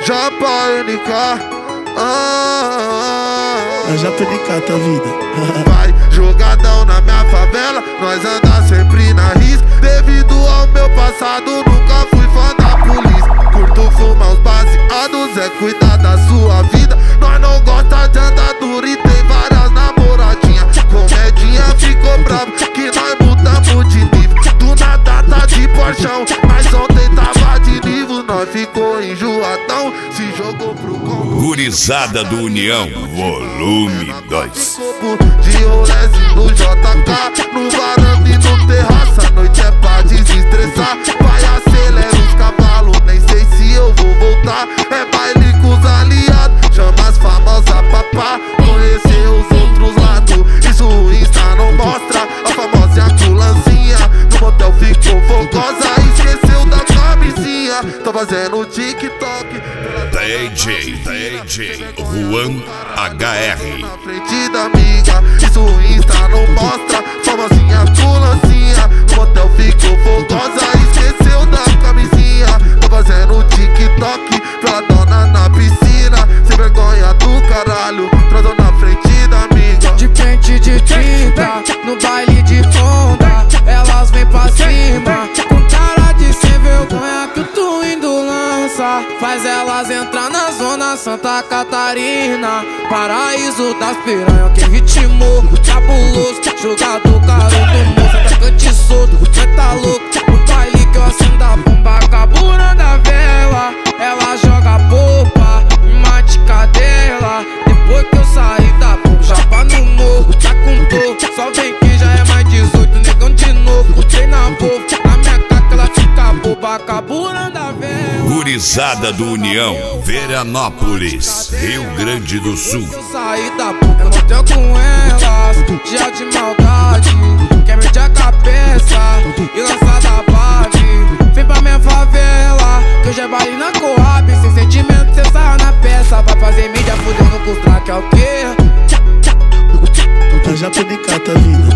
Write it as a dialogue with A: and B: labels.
A: Japa NK.
B: A Japa NK, tá vida.
A: Vai jogadão na minha favela, nós anda sempre na risca. Devido ao meu passado, nunca fui fã da polícia. Curto fumar os baseados, é cuidar da sua vida. Nós não gosta de andar duro e tem várias namoradinhas. Comedinha ficou bravo que nós mudamos de nível. Do nada tá de porchão, mas ontem tava de nível. Nós ficou enjoadão, se jogou pro combo.
C: Gurizada do União, volume 2.
A: De Rolese no JK, no varanda e no terraço. A noite é pra desestressar. Vai acelera os cavalos, nem sei se eu vou voltar. É baile com os aliados, chama as famosas papá. Conhecer os outros lados, isso o Insta não mostra. A famosa culancinha, no motel ficou fogosa. Esqueceu da camisinha, tá fazendo TikTok.
C: DJ Juan HR.
A: Na frente da amiga, isso o Insta não mostra. Famosinha culancinha, no motel ficou fogosa. Esqueceu da camisinha, tá fazendo TikTok pela dona na piscina. Sem vergonha do caralho, transou na frente da amiga.
D: De pente de 30, no baile de ponta, elas vêm pra cima, com cara de sem vergonha que o Twindo lança. Faz elas entrar na zona Santa Catarina, paraíso das piranhas, que ritmo cabuloso. Jogador garoto, moça, atacante solto, cê tá louco. No baile que eu acendo a bomba, caburando a vela. Ela joga polpa, mate cadela. Depois que eu saí da bomba, japa no morro, tá com toco. Só vem quem já é mais 18, negão de novo. Treina povo, na minha caca ela fica boba, caburando a vela.
C: Gurizada do União, Veranópolis, Rio Grande do Sul.
D: Eu saí da boca, eu motel com elas, dia de maldade. Quer meter a cabeça e lançar da base. Vem pra minha favela, que hoje é baile na Coab. Sem sentimento cê sai na peça. Vai fazer mídia fudendo com os track, é o quê?
B: A Japa NK, tá vida.